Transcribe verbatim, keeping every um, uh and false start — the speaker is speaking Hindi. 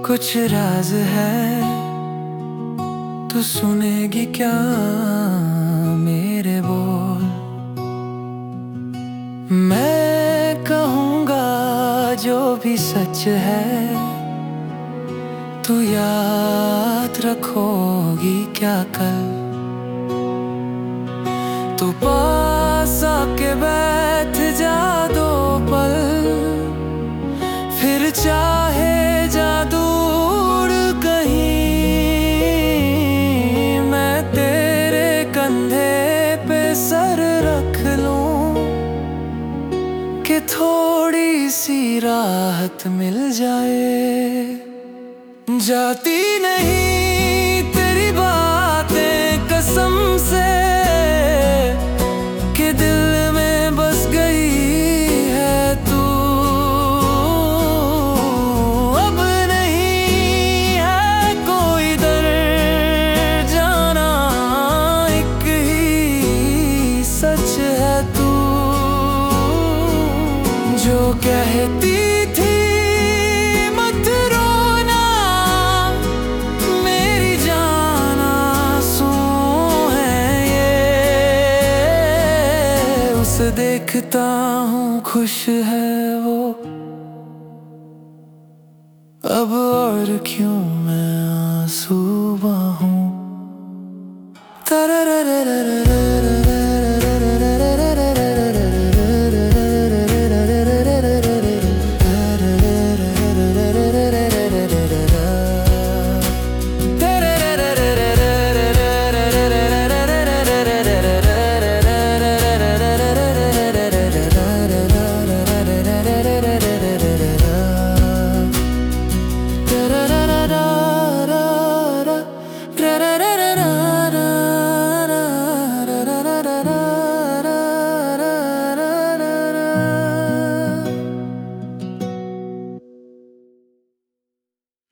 कुछ राज है, तू सुनेगी क्या मेरे बोल। मैं कहूँगा जो भी सच है, तू याद रखोगी क्या कल। तू पास आके बैठ जा दो पल, फिर चाहे जा दूर कहीं, मैं तेरे कंधे पे सर रख लूं कि थोड़ी सी राहत मिल जाए। जाती नहीं तेरी बातें कसम से कि दिल में बस गई है तू। अब नहीं है कोई दर जाना, एक ही सच है तू। जो कहती थी मत रोना मेरी जान, आंसू है ये, उसे देखता हूँ खुश है वो। अब और क्यों मैं